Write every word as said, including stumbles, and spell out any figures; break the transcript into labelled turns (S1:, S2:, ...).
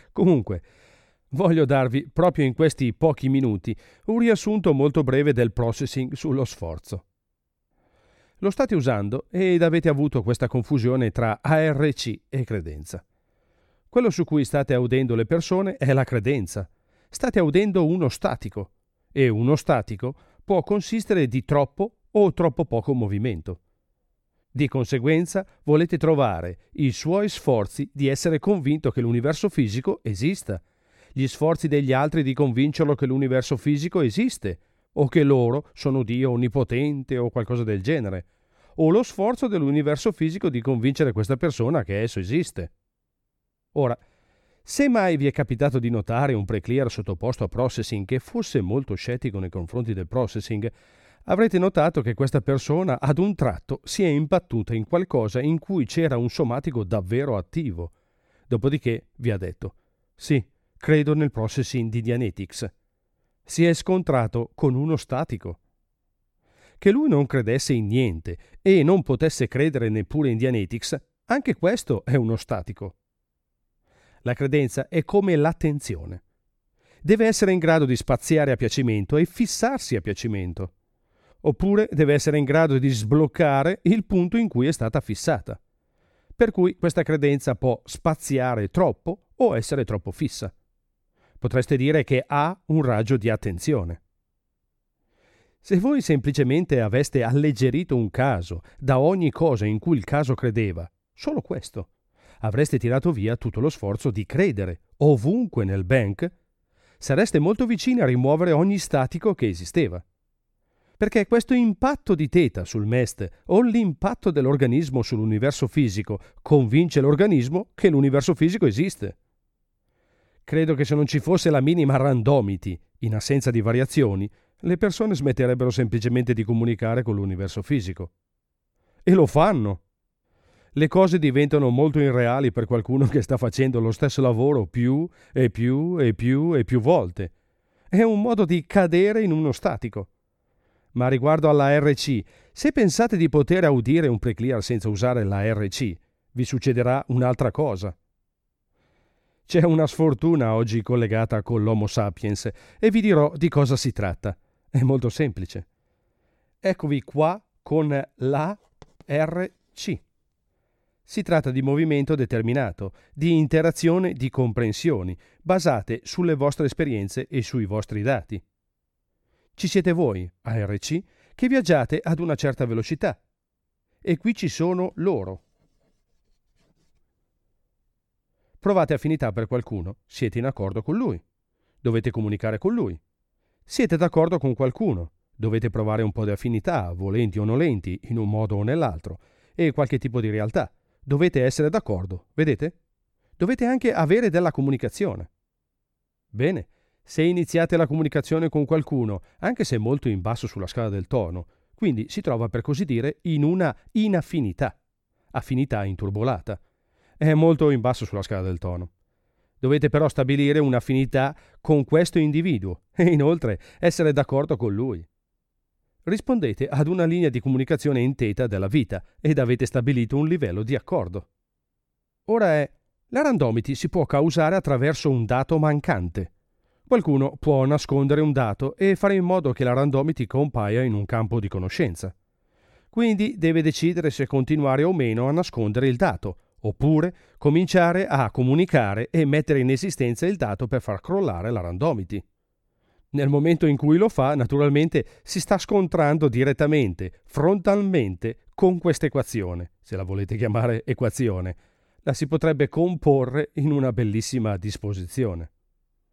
S1: Comunque, voglio darvi, proprio in questi pochi minuti, un riassunto molto breve del processing sullo sforzo. Lo state usando ed avete avuto questa confusione tra A R C e credenza. Quello su cui state audendo le persone è la credenza. State audendo uno statico, e uno statico può consistere di troppo o troppo poco movimento. Di conseguenza volete trovare i suoi sforzi di essere convinto che l'universo fisico esista, gli sforzi degli altri di convincerlo che l'universo fisico esiste, o che loro sono Dio onnipotente o qualcosa del genere, o lo sforzo dell'universo fisico di convincere questa persona che esso esiste. Ora, se mai vi è capitato di notare un preclear sottoposto a processing che fosse molto scettico nei confronti del processing, avrete notato che questa persona ad un tratto si è imbattuta in qualcosa in cui c'era un somatico davvero attivo. Dopodiché vi ha detto: sì, credo nel processing di Dianetics. Si è scontrato con uno statico. Che lui non credesse in niente e non potesse credere neppure in Dianetics, anche questo è uno statico. La credenza è come l'attenzione. Deve essere in grado di spaziare a piacimento e fissarsi a piacimento. Oppure deve essere in grado di sbloccare il punto in cui è stata fissata. Per cui questa credenza può spaziare troppo o essere troppo fissa. Potreste dire che ha un raggio di attenzione. Se voi semplicemente aveste alleggerito un caso da ogni cosa in cui il caso credeva, solo questo, avreste tirato via tutto lo sforzo di credere ovunque nel bank, sareste molto vicini a rimuovere ogni statico che esisteva. Perché questo impatto di teta sul M E S T o l'impatto dell'organismo sull'universo fisico convince l'organismo che l'universo fisico esiste. Credo che se non ci fosse la minima randomity, in assenza di variazioni, le persone smetterebbero semplicemente di comunicare con l'universo fisico. E lo fanno. Le cose diventano molto irreali per qualcuno che sta facendo lo stesso lavoro più e più e più e più volte. È un modo di cadere in uno statico. Ma riguardo alla R C, se pensate di poter audire un preclear senza usare la R C, vi succederà un'altra cosa. C'è una sfortuna oggi collegata con l'Homo sapiens e vi dirò di cosa si tratta. È molto semplice. Eccovi qua con la R C. Si tratta di movimento determinato, di interazione di comprensioni, basate sulle vostre esperienze e sui vostri dati. Ci siete voi, A R C, che viaggiate ad una certa velocità. E qui ci sono loro. Provate affinità per qualcuno, siete in accordo con lui. Dovete comunicare con lui. Siete d'accordo con qualcuno, dovete provare un po' di affinità, volenti o nolenti, in un modo o nell'altro, e qualche tipo di realtà. Dovete essere d'accordo, vedete? Dovete anche avere della comunicazione. Bene, se iniziate la comunicazione con qualcuno, anche se molto in basso sulla scala del tono, quindi si trova per così dire in una inaffinità, affinità inturbolata. È molto in basso sulla scala del tono. Dovete però stabilire un'affinità con questo individuo e inoltre essere d'accordo con lui. Rispondete ad una linea di comunicazione in teta della vita ed avete stabilito un livello di accordo. Ora è, la randomity si può causare attraverso un dato mancante. Qualcuno può nascondere un dato e fare in modo che la randomity compaia in un campo di conoscenza. Quindi deve decidere se continuare o meno a nascondere il dato, oppure cominciare a comunicare e mettere in esistenza il dato per far crollare la randomity. Nel momento in cui lo fa, naturalmente si sta scontrando direttamente, frontalmente, con questa equazione, se la volete chiamare equazione. La si potrebbe comporre in una bellissima disposizione.